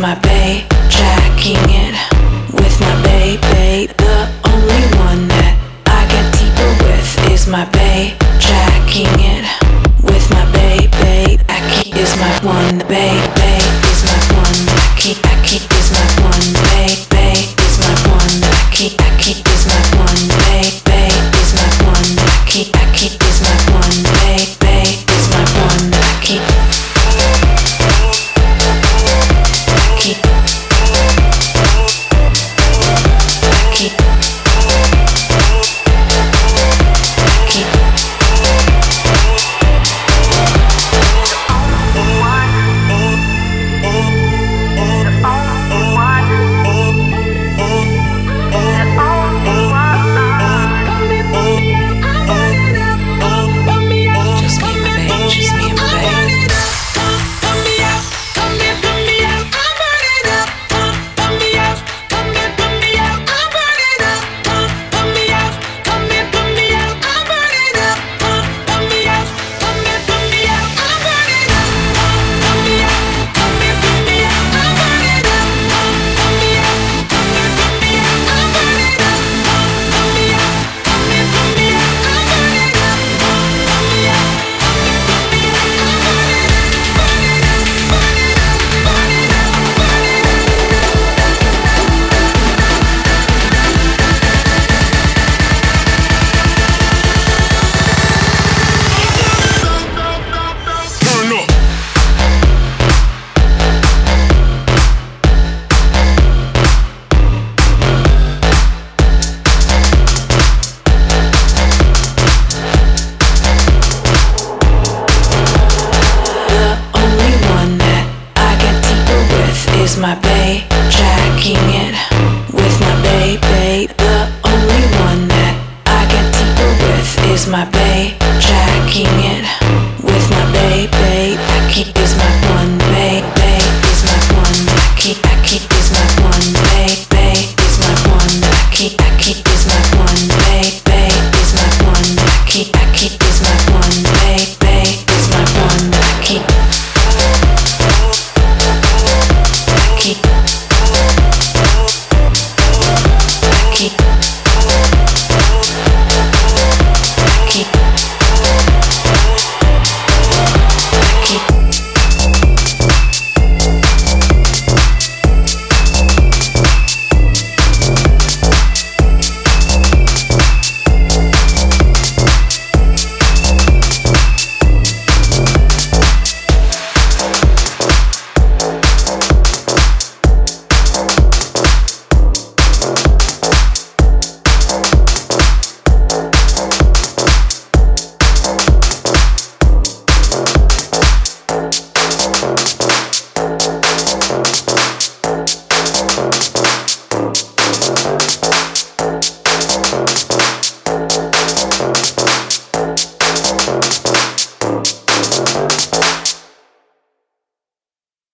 my bae, jacking it with my bae, bae. The only one that I get deeper with is my bae, jacking it with my bae, bae. Aki is my one, bae, bae is my one. Aki is my one, bae, bae is my one. Aki is my one, bae, bae is my one. Aki is my one, bae, bae is my one. Aki. My bae, jacking it.